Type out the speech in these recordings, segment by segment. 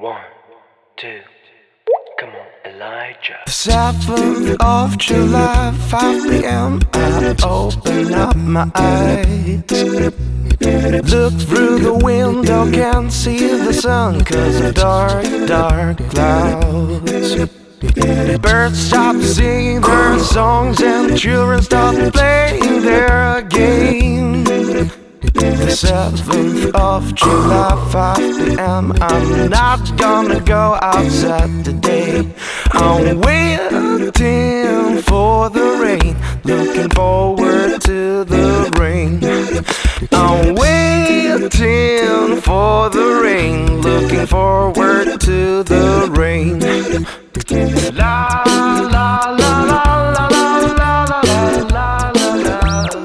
1, 2, come on, Elijah. 7th of July, 5 p.m. I open up my eyes. Look through the window, can't see the sun 'cause of dark, dark clouds. Birds stop singing their songs and children stop playing their games. The 7th of July, 5 p.m. I'm not gonna go outside today. I'm waiting for the rain, looking forward to the rain. I'm waiting for the rain, looking forward to the rain. La la la la la la la la la la.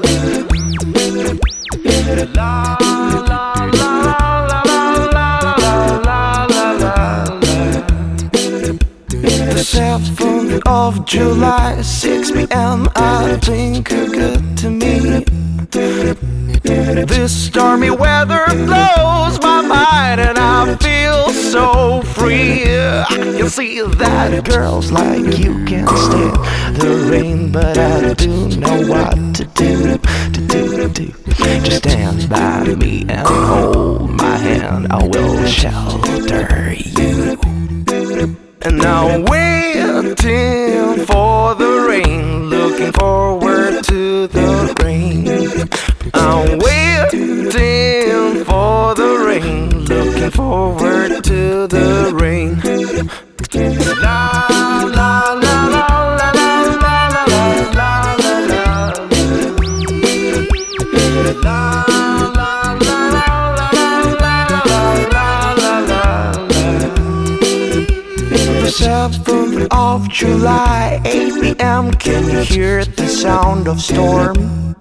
La la la la la la la. The 7th of July, 6 p.m. I think you're good to me. This stormy weather blows my mind and I feel so free. You see that girls like you can't stand the rain, but I do know what to do. Just stand by me and hold my hand, I will shelter you. And I'm waiting for the rain, looking forward to the rain. I'm waiting for the rain, looking forward to the rain. La la la la la la la la la la. La la la la la la la. The 7th of July, 8 p.m. Can you hear the sound of storm?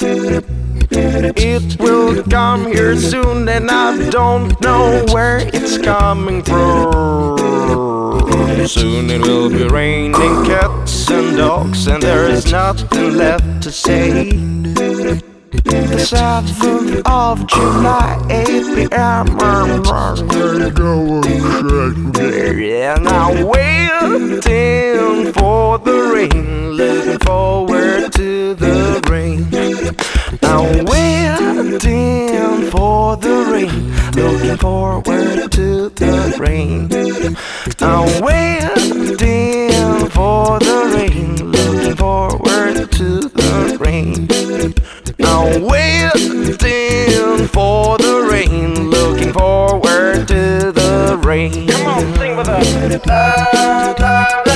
It will come here soon and I don't know where it's coming from. Soon it will be raining cats and dogs and there is nothing left to say. The 7th of July, 8 p.m. I'm gonna go and I'm waiting for the rain, looking forward to the rain. I'm waiting for the rain, looking forward to the rain. I'm waiting for the rain, looking forward to the rain. I'm waiting for the rain, looking forward to the rain. Come on, sing with us.